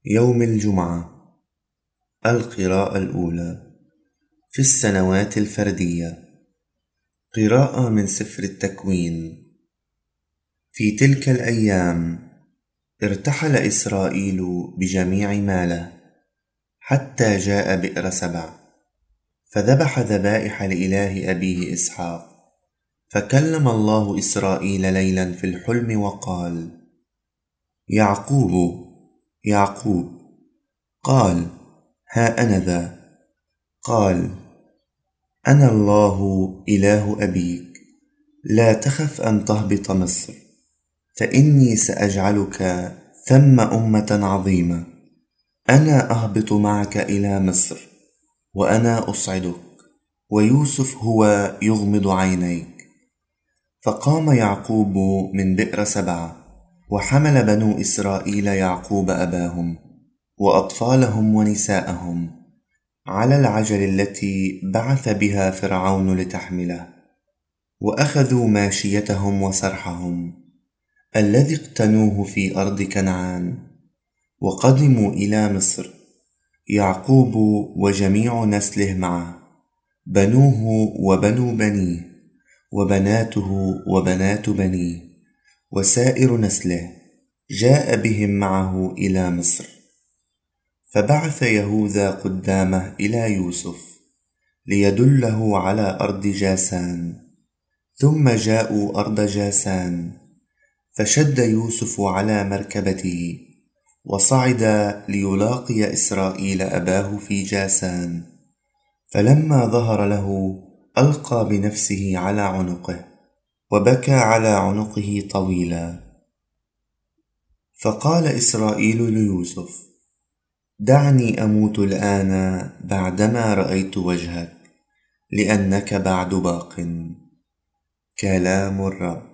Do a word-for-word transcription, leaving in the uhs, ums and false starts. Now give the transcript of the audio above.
يوم الجمعة. القراءة الأولى في السنوات الفردية. قراءة من سفر التكوين. في تلك الأيام ارتحل إسرائيل بجميع ماله حتى جاء بئر سبع، فذبح ذبائح لإله أبيه إسحاق. فكلم الله إسرائيل ليلا في الحلم وقال: يعقوب يعقوب. قال: ها أنا ذا. قال: أنا الله إله أبيك، لا تخف أن تهبط مصر، فإني سأجعلك ثم أمة عظيمة. أنا أهبط معك إلى مصر، وأنا أصعدك، ويوسف هو يغمض عينيك. فقام يعقوب من بئر سبع، وحمل بنو إسرائيل يعقوب أباهم وأطفالهم ونساءهم على العجل التي بعث بها فرعون لتحمله، وأخذوا ماشيتهم وسرحهم الذي اقتنوه في أرض كنعان، وقدموا إلى مصر، يعقوب وجميع نسله معه، بنوه وبنو بنيه، وبناته وبنات بنيه، وسائر نسله جاء بهم معه إلى مصر. فبعث يهوذا قدامه إلى يوسف ليدله على أرض جاسان، ثم جاءوا أرض جاسان، فشد يوسف على مركبته وصعد ليلاقي إسرائيل أباه في جاسان. فلما ظهر له ألقى بنفسه على عنقه، وبكى على عنقه طويلا. فقال إسرائيل ليوسف: دعني أموت الآن بعدما رأيت وجهك، لأنك بعد باق. كلام الرب.